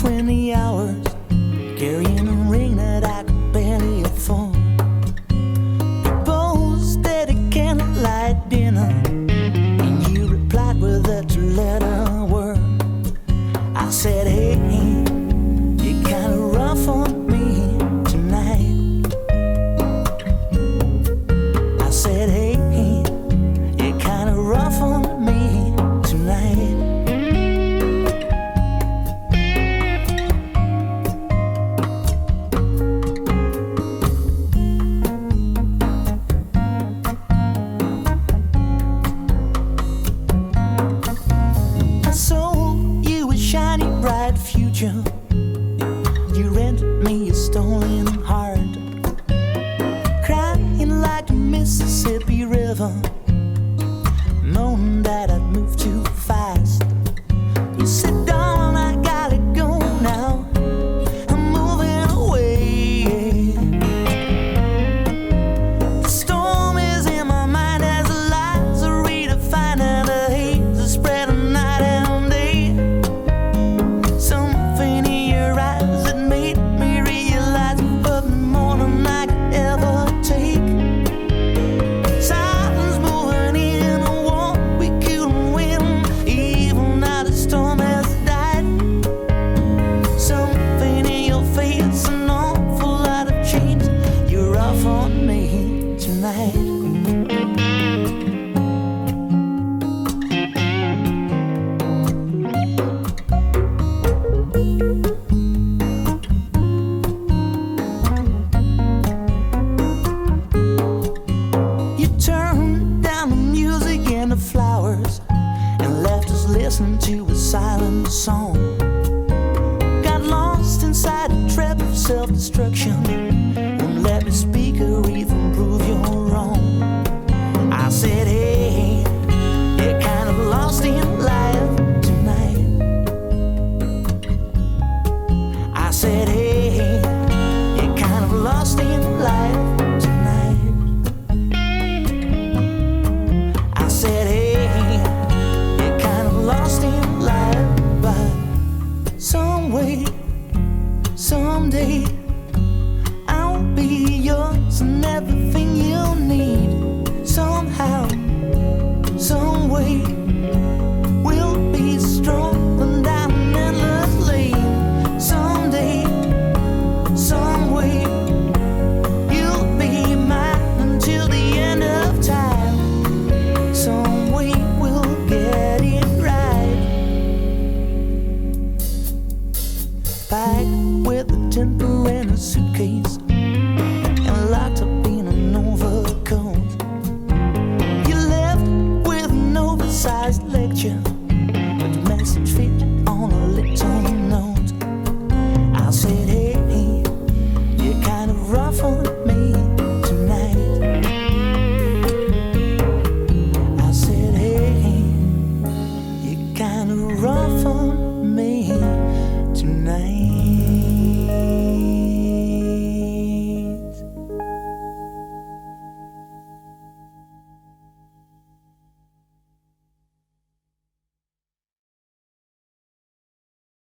20 hours, carrying a ring that I could barely afford. Proposed at a candlelight dinner, and you replied with a two-letter word. I said, hey, you're kinda rough on me tonight. I said, hey, you're kinda rough on me tonight. I sold you a shiny bright future. You rented me a stolen heart, crying like the Mississippi River, moaning that I'd moved too fast. You said, darling, I gotta go now, I'm moving away. The storm is in my mind as the lights are redefining, the haze is spreading night and day. Something in your eyes that made me realize but more than I could ever take. Silence moving in a war we couldn't win, even now the storm has died. Something in your face, an awful lot of change. You're rough on me tonight. You turned down the music and the flowers and left us listening to a silent song. Got lost inside a trap of self-destruction, won't let me speak or even prove you're wrong. I said, hey, you're kind of lost in life tonight. I said, hey, you're kind of lost in life tonight. I said, hey, you're kind of lost in life, but some way, someday, I'll be yours and everything you need. Somehow, some way, we'll be strolling down an endless lane. Someday, some way, you'll be mine until the end of time. Some way we'll get it right. Back with a temper and a suitcase, and locked up in an overcoat. You left with an oversized lecture, but the message fit on a little note. I said, hey, you're kind of rough on me tonight. I said, hey, you're kind of rough on me tonight.